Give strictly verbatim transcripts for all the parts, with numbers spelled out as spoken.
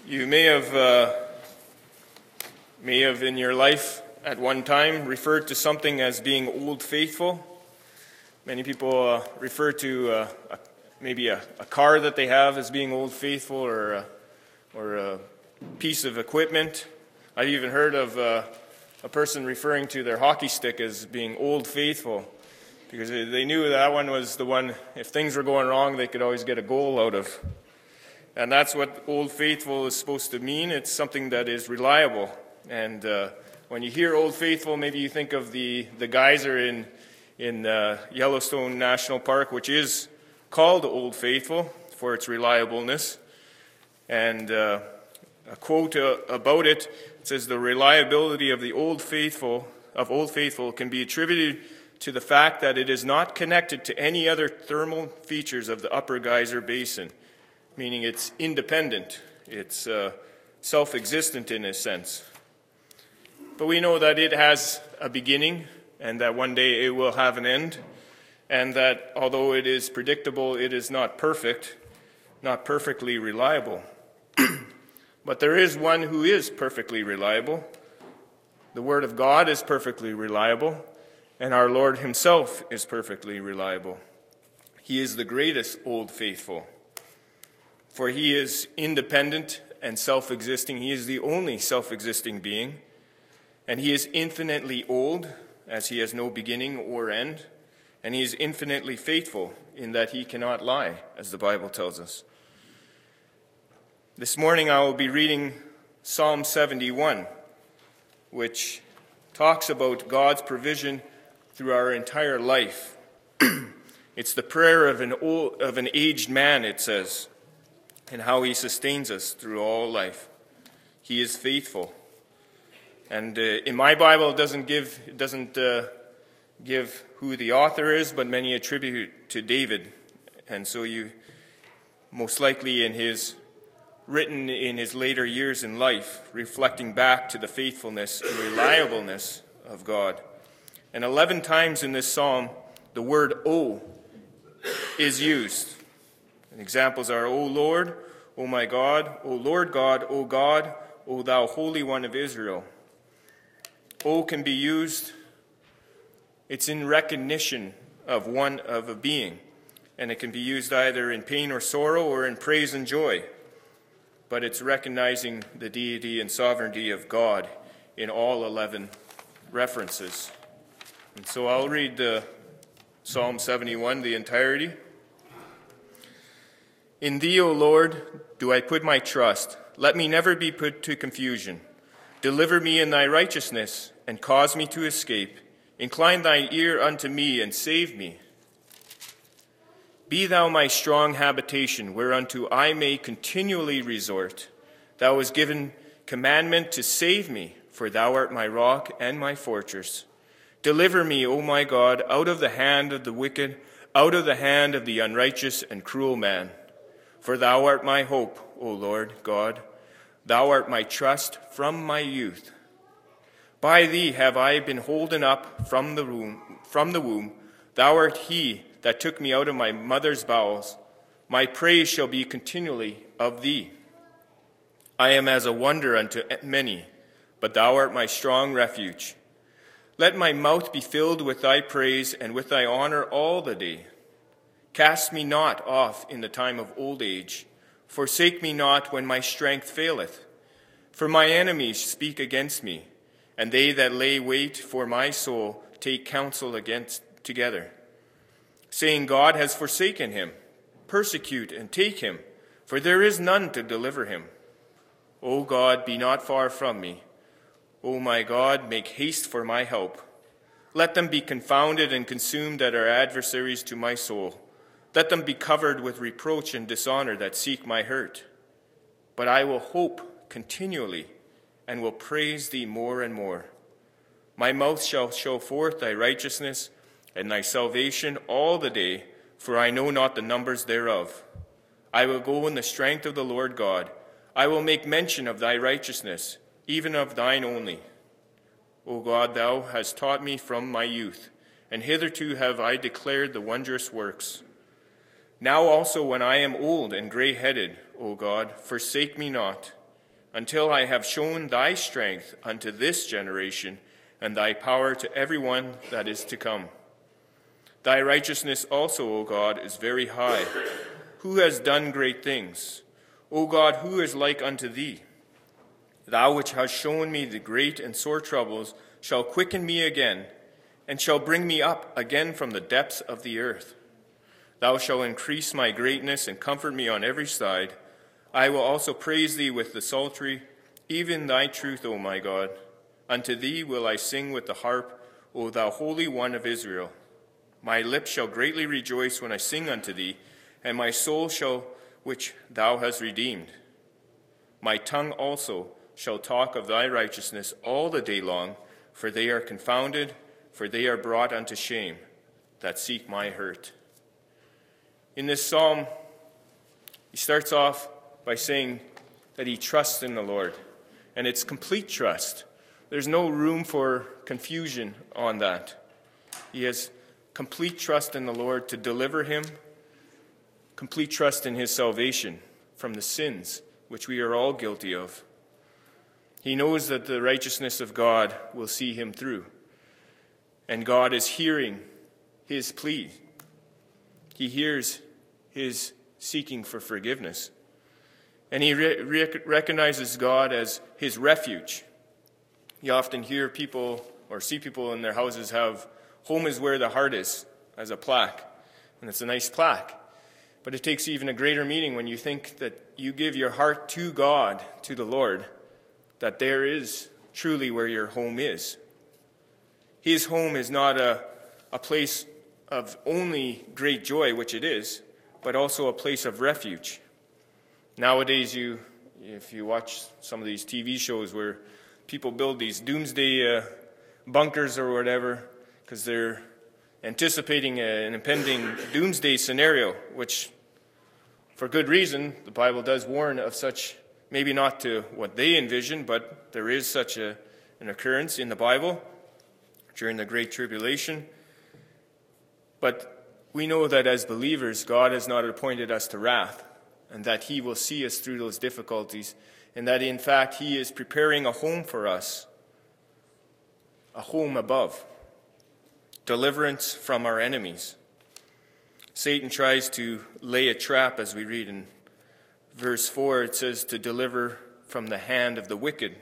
You may have, uh, may have in your life at one time referred to something as being Old Faithful. Many people uh, refer to uh, a, maybe a, a car that they have as being Old Faithful, or a, or a piece of equipment. I've even heard of uh, a person referring to their hockey stick as being Old Faithful, because they knew that one was the one, if things were going wrong, they could always get a goal out of. And that's what Old Faithful is supposed to mean. It's something that is reliable. And uh, when you hear Old Faithful, maybe you think of the, the geyser in, in uh, Yellowstone National Park, which is called Old Faithful for its reliableness. And uh, a quote uh, about it, it says, "The reliability of the Old Faithful, of Old Faithful can be attributed to the fact that it is not connected to any other thermal features of the upper geyser basin," meaning it's independent, it's uh, self-existent in a sense. But we know that it has a beginning, and that one day it will have an end, and that although it is predictable, it is not perfect, not perfectly reliable. But there is one who is perfectly reliable. The Word of God is perfectly reliable, and our Lord himself is perfectly reliable. He is the greatest Old Faithful. For he is independent and self-existing. He is the only self-existing being. And he is infinitely old, as he has no beginning or end. And he is infinitely faithful, in that he cannot lie, as the Bible tells us. This morning I will be reading Psalm seventy-one, which talks about God's provision through our entire life. It's the prayer of an old, of an aged man, it says, and how he sustains us through all life. He is faithful. And uh, in my Bible, it doesn't give it doesn't uh, give who the author is, but many attribute it to David. And so you, most likely in his, written in his later years in life, reflecting back to the faithfulness and reliableness of God. And eleven times in this psalm, the word "O" is used. And examples are, "O Lord, O my God, O Lord God, O God, O thou Holy One of Israel." O can be used, it's in recognition of one of a being, and it can be used either in pain or sorrow or in praise and joy. But it's recognizing the deity and sovereignty of God in all eleven references. And so I'll read the Psalm seventy-one, the entirety. "In thee, O Lord, do I put my trust. Let me never be put to confusion. Deliver me in thy righteousness, and cause me to escape. Incline thy ear unto me, and save me. Be thou my strong habitation, whereunto I may continually resort. Thou hast given commandment to save me, for thou art my rock and my fortress. Deliver me, O my God, out of the hand of the wicked, out of the hand of the unrighteous and cruel man. For thou art my hope, O Lord God. Thou art my trust from my youth. By thee have I been holden up from the womb. From the womb. Thou art he that took me out of my mother's bowels. My praise shall be continually of thee. I am as a wonder unto many, but thou art my strong refuge. Let my mouth be filled with thy praise and with thy honor all the day. Cast me not off in the time of old age. Forsake me not when my strength faileth. For my enemies speak against me, and they that lay wait for my soul take counsel against together, saying, God has forsaken him. Persecute and take him, for there is none to deliver him. O God, be not far from me. O my God, make haste for my help. Let them be confounded and consumed that are adversaries to my soul. Let them be covered with reproach and dishonor that seek my hurt. But I will hope continually and will praise thee more and more. My mouth shall show forth thy righteousness and thy salvation all the day, for I know not the numbers thereof. I will go in the strength of the Lord God. I will make mention of thy righteousness, even of thine only. O God, thou hast taught me from my youth, and hitherto have I declared the wondrous works. Now also when I am old and gray-headed, O God, forsake me not. until I have shown thy strength unto this generation, and thy power to everyone that is to come. Thy righteousness also, O God, is very high. Who has done great things? O God, who is like unto thee? Thou which hast shown me the great and sore troubles shall quicken me again, and shall bring me up again from the depths of the earth. Thou shalt increase my greatness and comfort me on every side. I will also praise thee with the psaltery, even thy truth, O my God. Unto thee will I sing with the harp, O thou Holy One of Israel. My lips shall greatly rejoice when I sing unto thee, and my soul shall, which thou hast redeemed. My tongue also shall talk of thy righteousness all the day long, for they are confounded, for they are brought unto shame, that seek my hurt. In this psalm, he starts off by saying that he trusts in the Lord, and it's complete trust. There's no room for confusion on that. He has complete trust in the Lord to deliver him, complete trust in his salvation from the sins which we are all guilty of. He knows that the righteousness of God will see him through, and God is hearing his plea. He hears his seeking for forgiveness, and he re- re- recognizes God as his refuge. You often hear people or see people in their houses have "Home is where the heart is" as a plaque, and it's a nice plaque. But it takes even a greater meaning when you think that you give your heart to God, to the Lord, that there is truly where your home is. His home is not a, a place of only great joy, which it is, but also a place of refuge. Nowadays, you, if you watch some of these T V shows where people build these doomsday uh, bunkers or whatever, because they're anticipating a, an impending doomsday scenario, which, for good reason, the Bible does warn of such, maybe not to what they envision, but there is such a, an occurrence in the Bible during the Great Tribulation. But we know that as believers, God has not appointed us to wrath, and that he will see us through those difficulties, and that in fact he is preparing a home for us, a home above, deliverance from our enemies. Satan tries to lay a trap, as we read in verse four. It says to deliver from the hand of the wicked.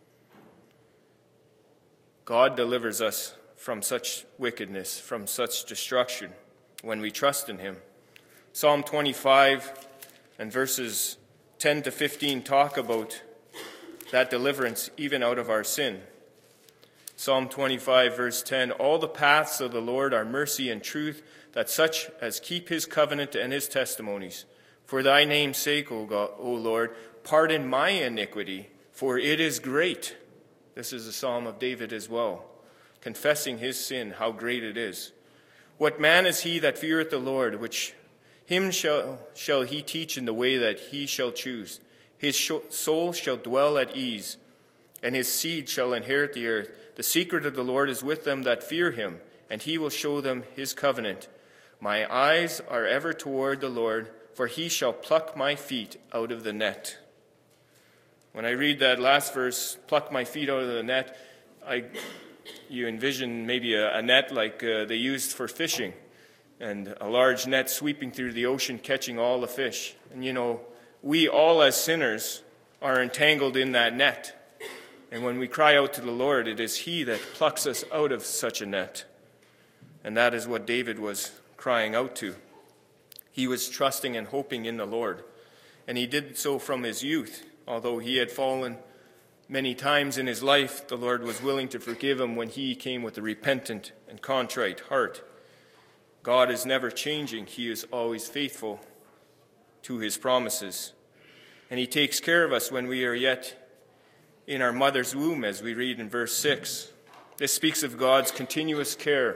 God delivers us from such wickedness, from such destruction, when we trust in him. Psalm twenty-five and verses ten to fifteen talk about that deliverance even out of our sin. Psalm twenty-five, verse ten, all the paths of the Lord are mercy and truth, that such as keep his covenant and his testimonies. For thy name's sake, O God, O Lord, pardon my iniquity, for it is great. This is a psalm of David as well, confessing his sin, how great it is. What man is he that feareth the Lord, which him shall, shall he teach in the way that he shall choose. His soul shall dwell at ease, and his seed shall inherit the earth. The secret of the Lord is with them that fear him, and he will show them his covenant. My eyes are ever toward the Lord, for he shall pluck my feet out of the net. When I read that last verse, pluck my feet out of the net, I, you envision maybe a, a net like uh, they used for fishing, and a large net sweeping through the ocean, catching all the fish. And you know, we all as sinners are entangled in that net. And when we cry out to the Lord, it is he that plucks us out of such a net. And that is what David was crying out to. He was trusting and hoping in the Lord. And he did so from his youth. Although he had fallen many times in his life, the Lord was willing to forgive him when he came with a repentant and contrite heart. God is never changing. He is always faithful to his promises. And he takes care of us when we are yet in our mother's womb, as we read in verse six. This speaks of God's continuous care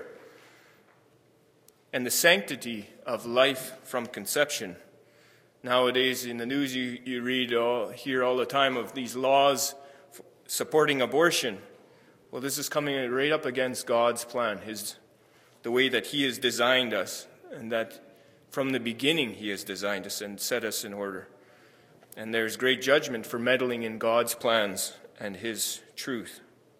and the sanctity of life from conception. Nowadays in the news you, you read, all, hear all the time of these laws f- supporting abortion. Well, this is coming right up against God's plan, his, the way that he has designed us, and that from the beginning he has designed us and set us in order. and there's great judgment for meddling in God's plans and his truth.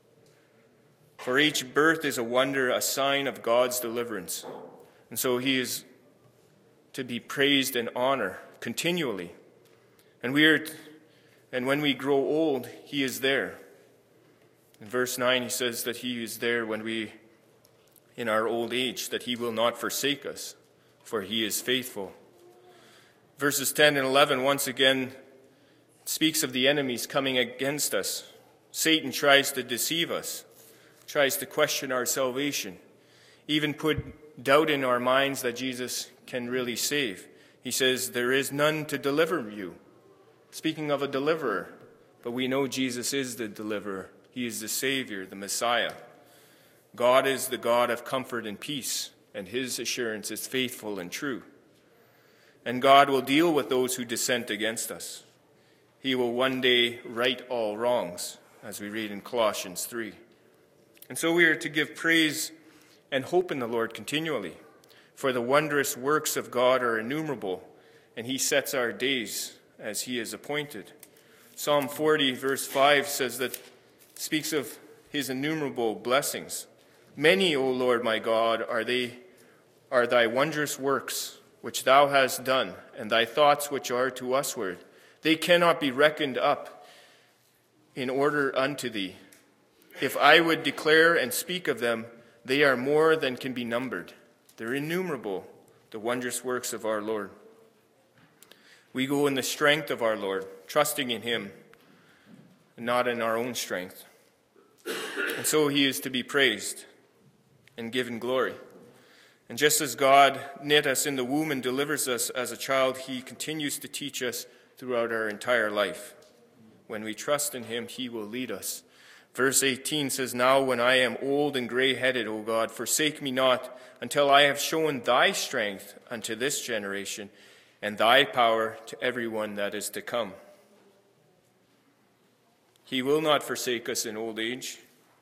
For each birth is a wonder, a sign of God's deliverance. And so he is to be praised and honored continually. And we are, and when we grow old, he is there. In verse nine, he says that he is there when we, in our old age, that he will not forsake us, for he is faithful. Verses ten and eleven, once again, speaks of the enemies coming against us. Satan tries to deceive us, tries to question our salvation, even put doubt in our minds that Jesus can really save. He says, there is none to deliver you. Speaking of a deliverer, but we know Jesus is the deliverer. He is the Savior, the Messiah. God is the God of comfort and peace, and his assurance is faithful and true. And God will deal with those who dissent against us. He will one day right all wrongs, as we read in Colossians three. And so we are to give praise and hope in the Lord continually, for the wondrous works of God are innumerable, and he sets our days as he is appointed. Psalm forty, verse five says that, speaks of his innumerable blessings. Many, O Lord my God, are they are thy wondrous works which thou hast done, and thy thoughts which are to usward. They cannot be reckoned up in order unto thee. If I would declare and speak of them, they are more than can be numbered. They're innumerable, the wondrous works of our Lord. We go in the strength of our Lord, trusting in him, and not in our own strength. And so he is to be praised and given glory. And just as God knit us in the womb and delivers us as a child, he continues to teach us throughout our entire life. When we trust in him, he will lead us. Verse eighteen says, now when I am old and gray-headed, O God, forsake me not, until I have shown thy strength unto this generation, and thy power to everyone that is to come. He will not forsake us in old age.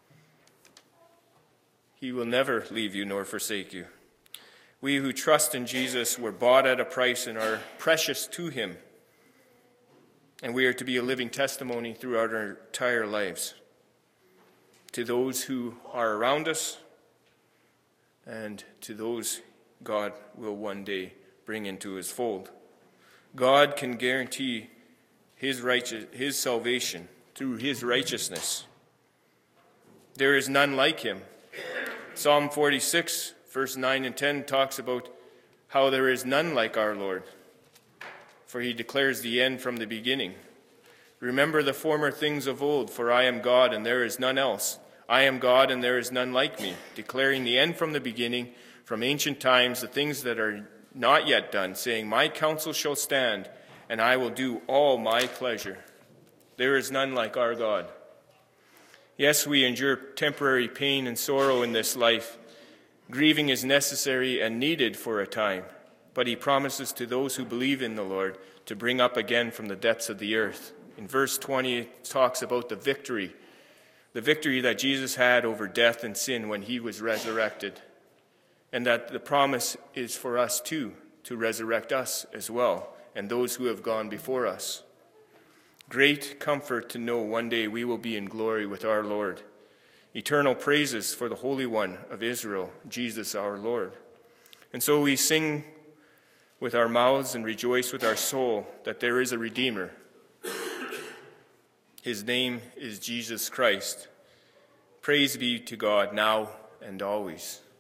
He will never leave you nor forsake you. We who trust in Jesus were bought at a price and are precious to him. And we are to be a living testimony throughout our entire lives to those who are around us and to those God will one day bring into his fold. God can guarantee his righteous, his salvation through his righteousness. There is none like him. Psalm forty-six, verse nine and ten talks about how there is none like our Lord, for he declares the end from the beginning. Remember the former things of old, for I am God and there is none else. I am God and there is none like me, declaring the end from the beginning, from ancient times, the things that are not yet done, saying, my counsel shall stand, and I will do all my pleasure. There is none like our God. Yes, we endure temporary pain and sorrow in this life. Grieving is necessary and needed for a time, but he promises to those who believe in the Lord to bring up again from the depths of the earth. In verse twenty, it talks about the victory, the victory that Jesus had over death and sin when he was resurrected, and that the promise is for us too, to resurrect us as well, and those who have gone before us. Great comfort to know one day we will be in glory with our Lord. Eternal praises for the Holy One of Israel, Jesus our Lord. And so we sing with our mouths and rejoice with our soul that there is a Redeemer. His name is Jesus Christ. Praise be to God now and always.